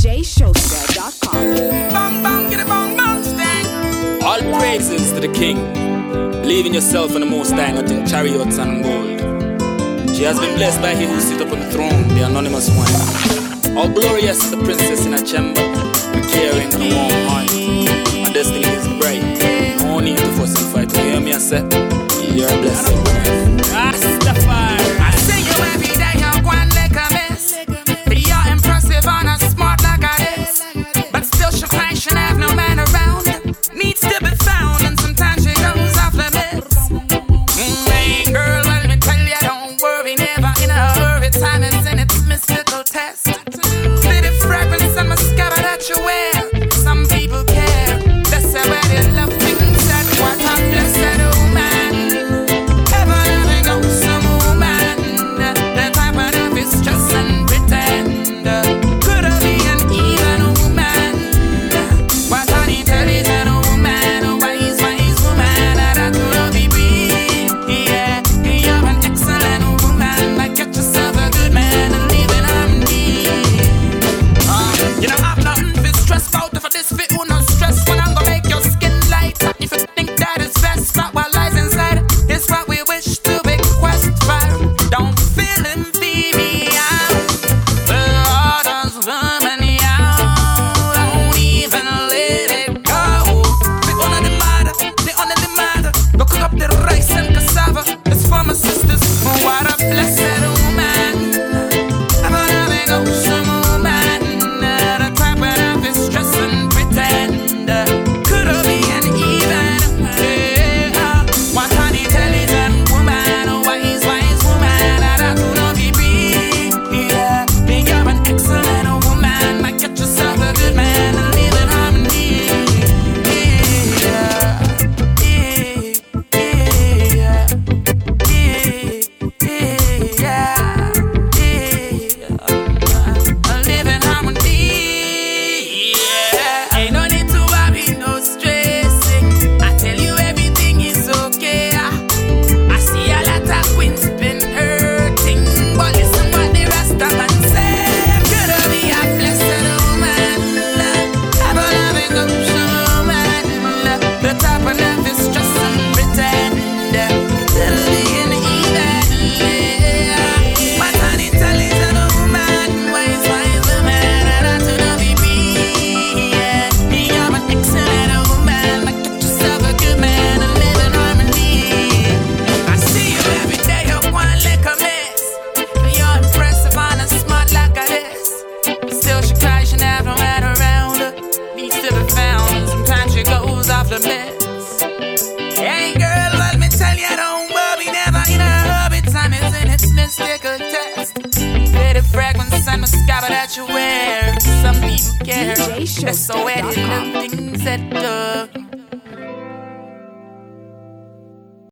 DJShowstep.com. Bang bang, get a bang bang stand. All praises to the King. Believe in yourself and the Most High, not in chariots and gold. She has been blessed by He who sits upon the throne, the anonymous one. All glorious is the princess in a chamber, caring and a warm heart. My destiny is bright. No need to fuss and fight. You hear me? I say, you're a blessing. Rastafari. I see you every day, you're one like a mess. You're impressive and a smart like a this. But still she cries, she have no man around. Needs to be found and sometimes she goes off limits. Hey girl, let me tell you, don't worry, never in a hurry. Time is in its mystical test. Pretty fragrance and mascara that you wear. Some people care. That's the way they love things. That's what I'm blessed woman. Ever loving awesome woman. The type of love is just and pretend. Could have been an even woman. What an intelligent woman. A wise woman. That will be big. Yeah, you're an excellent woman. Like get yourself a good man and live in harmony. You know I'm nothing fit stressed out. If I this fit, who no stress when I'm gonna make your skin light. If you think that is best, but what lies inside is what we wish to request for. Don't feel inferior. The orders woman, don't even let it go. The honor the matter, the honor the matter. Go cook up the rice and cassava. It's for my sisters. What a blessed woman. I'm a loving awesome woman. The type of love is just and pretend. Could have been even. What an intelligent woman. A wise woman. That could have been big. Yeah, you're an excellent woman. Might get yourself a good man and live in harmony. Live in harmony. Ain't no need to worry, no stressing. I tell you everything is okay. I see a lot of queens been hurting, but listen what the Rasta man say. Could have be a blessed woman. Have a loving ocean woman. The type of love is just some pretend. It'll be an even. What an intelligent woman. Wise woman. That to know be me. You're an excellent woman. Like get yourself a good man and live in harmony. I see you every day, you're one like a mess. You're impressive and a smart like a this. Still she cries, she never no man around her. Needs to be found, sometimes she goes off the mess. Hey girl, let me tell you, don't worry, never in a hurry. Time is in its mystical test. Pretty fragrance and mascara that you wear. Some people care. That's so where they love things that